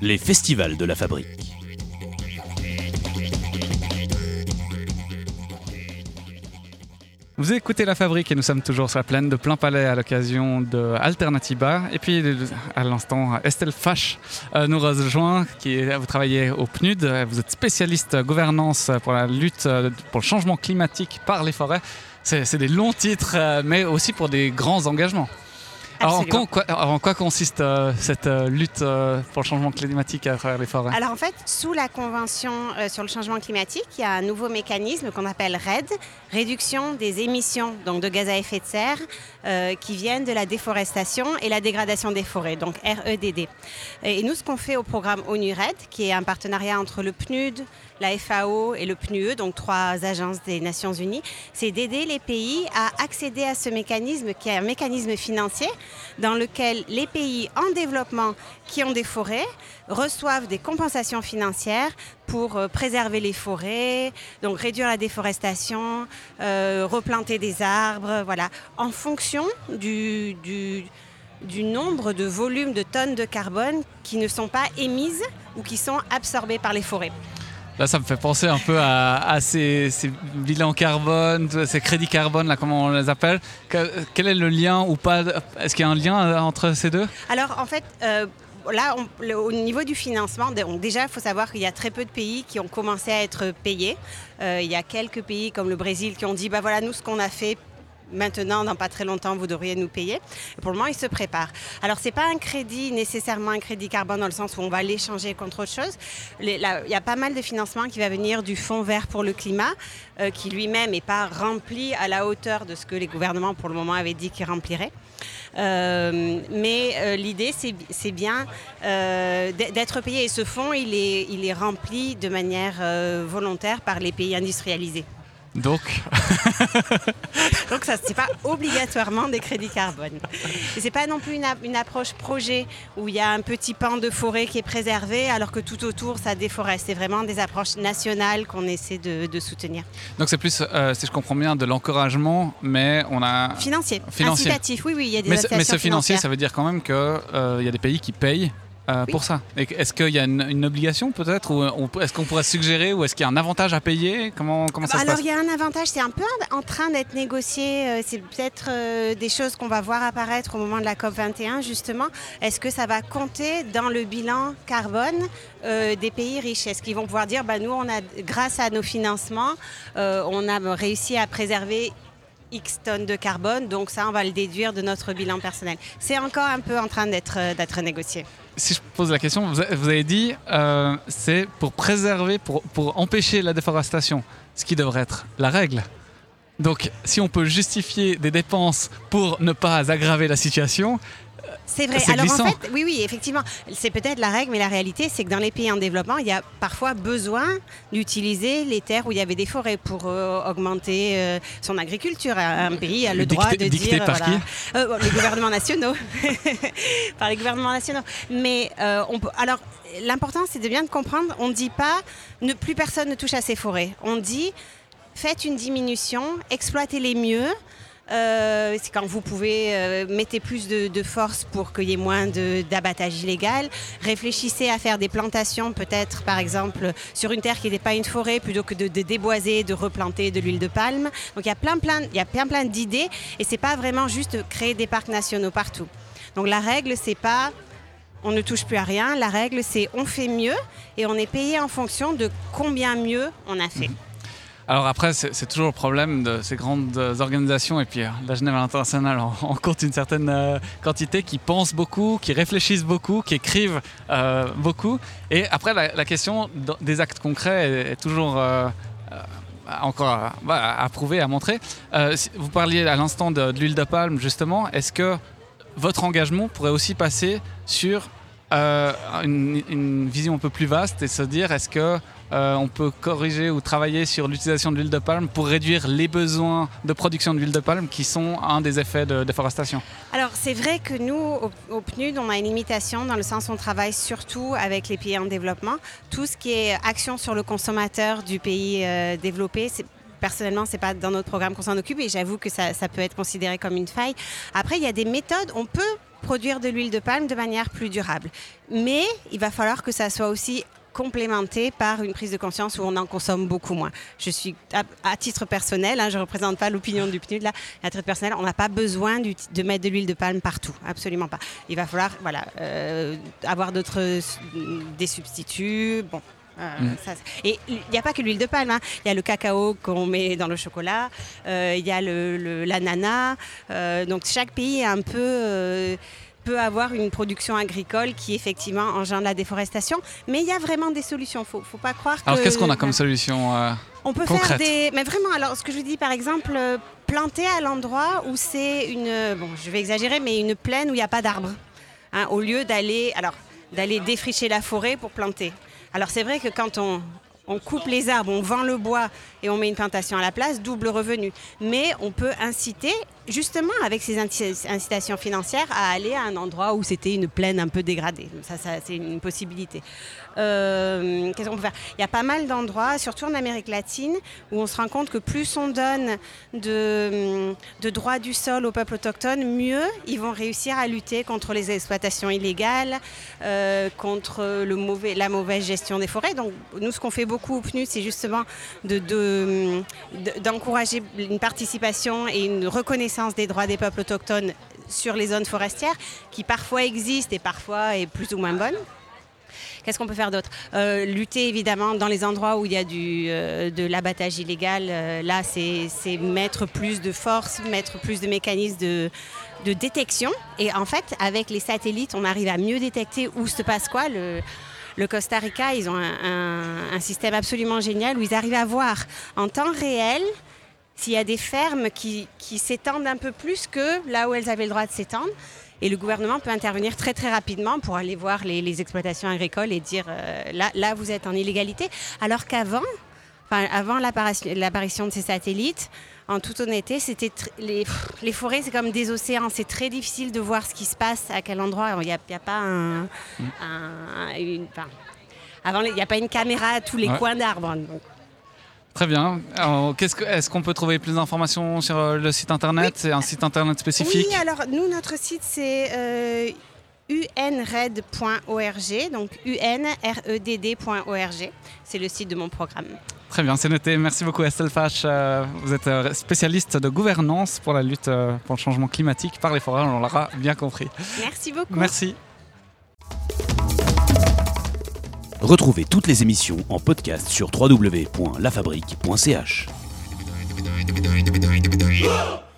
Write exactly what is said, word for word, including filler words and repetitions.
Les festivals de la fabrique. Vous écoutez La Fabrique et nous sommes toujours sur la plaine de Plainpalais à l'occasion de Alternativa. Et puis à l'instant, Estelle Fache euh, nous rejoint, qui est, vous travaillez au P N U D, vous êtes spécialiste gouvernance pour la lutte pour le changement climatique par les forêts. C'est, c'est des longs titres, mais aussi pour des grands engagements. Alors en, quoi, alors en quoi consiste euh, cette euh, lutte euh, pour le changement climatique à travers les forêts ? Alors en fait, sous la Convention euh, sur le changement climatique, il y a un nouveau mécanisme qu'on appelle R E D, réduction des émissions donc de gaz à effet de serre euh, qui viennent de la déforestation et la dégradation des forêts, donc R E D D. Et nous, ce qu'on fait au programme ONU R E D, qui est un partenariat entre le P N U D, la F A O et le P N U E, donc trois agences des Nations Unies, c'est d'aider les pays à accéder à ce mécanisme qui est un mécanisme financier dans lequel les pays en développement qui ont des forêts reçoivent des compensations financières pour euh, préserver les forêts, donc réduire la déforestation, euh, replanter des arbres, voilà, en fonction du, du, du nombre de volumes de tonnes de carbone qui ne sont pas émises ou qui sont absorbées par les forêts. Là, ça me fait penser un peu à, à ces, ces bilans carbone, ces crédits carbone, là, comment on les appelle. Que, quel est le lien ou pas ? Est-ce qu'il y a un lien entre ces deux ? Alors, en fait, euh, là, on, le, au niveau du financement, donc déjà, il faut savoir qu'il y a très peu de pays qui ont commencé à être payés. Euh, il y a quelques pays comme le Brésil qui ont dit, bah voilà, nous, ce qu'on a fait, maintenant, dans pas très longtemps, vous devriez nous payer. Et pour le moment, ils se préparent. Alors, ce n'est pas un crédit, nécessairement un crédit carbone dans le sens où on va l'échanger contre autre chose. Les, là, il y a pas mal de financement qui va venir du Fonds vert pour le climat, euh, qui lui-même n'est pas rempli à la hauteur de ce que les gouvernements, pour le moment, avaient dit qu'ils rempliraient. Euh, mais euh, l'idée, c'est, c'est bien euh, d'être payé. Et ce fonds, il est, il est rempli de manière euh, volontaire par les pays industrialisés. Donc, Donc ça, c'est pas obligatoirement des crédits carbone. Et c'est pas non plus une, une approche projet où il y a un petit pan de forêt qui est préservé alors que tout autour ça déforeste. C'est vraiment des approches nationales qu'on essaie de, de soutenir. Donc c'est plus, euh, si je comprends bien, de l'encouragement, mais on a financier, financier. incitatif. Oui, oui, il y a des mais, incitations mais ce financier, financières. ça veut dire quand même que euh, il y a des pays qui payent. Euh, oui. Pour ça. Et est-ce qu'il y a une, une obligation peut-être ou on, est-ce qu'on pourrait suggérer ou est-ce qu'il y a un avantage à payer ? Comment, comment ça Alors, se passe ? il y a un avantage, c'est un peu en train d'être négocié. C'est peut-être euh, des choses qu'on va voir apparaître au moment de la COP vingt et un, justement. Est-ce que ça va compter dans le bilan carbone euh, des pays riches ? Est-ce qu'ils vont pouvoir dire, bah, nous, on a, grâce à nos financements, euh, on a réussi à préserver X tonnes de carbone, donc ça, on va le déduire de notre bilan personnel. C'est encore un peu en train d'être, d'être négocié. Si je pose la question, vous avez dit euh, c'est pour préserver, pour, pour empêcher la déforestation, ce qui devrait être la règle. Donc, si on peut justifier des dépenses pour ne pas aggraver la situation, c'est vrai. C'est Alors glissant. en fait, oui, oui, effectivement, c'est peut-être la règle, mais la réalité, c'est que dans les pays en développement, il y a parfois besoin d'utiliser les terres où il y et des forêts pour euh, augmenter euh, son agriculture. Un pays a le Dicté, droit de dicté dire, par voilà, qui euh, bon, les gouvernements nationaux, par les gouvernements nationaux. Mais euh, on peut, alors, l'important, c'est de bien comprendre. On ne dit pas, ne, plus personne ne touche à ces forêts. On dit, faites une diminution, exploitez-les mieux. Euh, c'est quand vous pouvez euh, mettez plus de, de force pour qu'il y ait moins de, d'abattage illégal. Réfléchissez à faire des plantations, peut-être par exemple sur une terre qui n'est pas une forêt, plutôt que de, de déboiser, de replanter de l'huile de palme. Donc il y a plein, plein, il y a plein, plein d'idées et c'est pas vraiment juste créer des parcs nationaux partout. Donc la règle, c'est pas on ne touche plus à rien. La règle, c'est on fait mieux et on est payé en fonction de combien mieux on a fait. Mmh. Alors après, c'est, c'est toujours le problème de ces grandes organisations et puis euh, la Genève internationale en, en compte une certaine euh, quantité qui pensent beaucoup, qui réfléchissent beaucoup, qui écrivent euh, beaucoup. Et après, la, la question des actes concrets est, est toujours euh, euh, encore à, voilà, à prouver, à montrer. Euh, si vous parliez à l'instant de, de l'huile de palme, justement. Est-ce que votre engagement pourrait aussi passer sur euh, une, une vision un peu plus vaste et se dire est-ce que Euh, on peut corriger ou travailler sur l'utilisation de l'huile de palme pour réduire les besoins de production d'huile de palme qui sont un des effets de déforestation. Alors c'est vrai que nous, au, au P N U D, on a une limitation dans le sens où on travaille surtout avec les pays en développement. Tout ce qui est action sur le consommateur du pays euh, développé, c'est personnellement, ce n'est pas dans notre programme qu'on s'en occupe et j'avoue que ça, ça peut être considéré comme une faille. Après, il y a des méthodes, on peut produire de l'huile de palme de manière plus durable. Mais il va falloir que ça soit aussi complémenté par une prise de conscience où on en consomme beaucoup moins. Je suis, à, à titre personnel, hein, je ne représente pas l'opinion du P N U D, là, à titre personnel, on n'a pas besoin de mettre de l'huile de palme partout, absolument pas. Il va falloir voilà, euh, avoir d'autres, des substituts, bon. Euh, mmh. ça, et il n'y a pas que l'huile de palme, hein. Il y a le cacao qu'on met dans le chocolat, euh, il y a le, le, l'ananas, euh, donc chaque pays est un peu... Euh, peut avoir une production agricole qui effectivement engendre la déforestation, mais il y a vraiment des solutions. Faut, faut pas croire que. Alors qu'est-ce qu'on a comme solution euh, On peut concrète. faire des, mais vraiment. Alors ce que je vous dis, par exemple, euh, planter à l'endroit où c'est une, bon, je vais exagérer, mais une plaine où il n'y a pas d'arbres, hein, au lieu d'aller, alors d'aller défricher la forêt pour planter. Alors c'est vrai que quand on on coupe les arbres, on vend le bois et on met une plantation à la place, double revenu. Mais on peut inciter, justement avec ces incitations financières, à aller à un endroit où c'était une plaine un peu dégradée. Ça, ça c'est une possibilité. Euh, qu'est-ce qu'on peut faire ? Il y a pas mal d'endroits, surtout en Amérique latine, où on se rend compte que plus on donne de, de droits du sol aux peuples autochtones, mieux ils vont réussir à lutter contre les exploitations illégales, euh, contre le mauvais, la mauvaise gestion des forêts. Donc nous, ce qu'on fait beaucoup au P N U D, c'est justement de, de, de, d'encourager une participation et une reconnaissance des droits des peuples autochtones sur les zones forestières, qui parfois existent et parfois est plus ou moins bonne. Qu'est-ce qu'on peut faire d'autre ? euh, Lutter évidemment dans les endroits où il y a du, euh, de l'abattage illégal. Euh, là, c'est, c'est mettre plus de force, mettre plus de mécanismes de, de détection. Et en fait, avec les satellites, on arrive à mieux détecter où se passe quoi. Le, le Costa Rica, ils ont un, un, un système absolument génial où ils arrivent à voir en temps réel s'il y a des fermes qui, qui s'étendent un peu plus que là où elles avaient le droit de s'étendre. Et le gouvernement peut intervenir très très rapidement pour aller voir les, les exploitations agricoles et dire euh, là, là vous êtes en illégalité. Alors qu'avant, enfin, avant l'apparition, l'apparition de ces satellites, en toute honnêteté, c'était tr- les, les forêts c'est comme des océans, c'est très difficile de voir ce qui se passe, à quel endroit. Il n'y a, a pas un, un une, enfin, avant il n'y a pas une caméra à tous les ouais. coins d'arbres. Donc. Très bien. Alors, qu'est-ce que, est-ce qu'on peut trouver plus d'informations sur le site internet ? Oui. C'est un site internet spécifique ? Oui, alors nous, notre site, c'est euh, u n red point org, donc u n r e d d point org. C'est le site de mon programme. Très bien, c'est noté. Merci beaucoup Estelle Fache. Vous êtes spécialiste de gouvernance pour la lutte pour le changement climatique par les forêts, on l'aura bien compris. Merci beaucoup. Merci. Retrouvez toutes les émissions en podcast sur w w w point la fabrique point c h.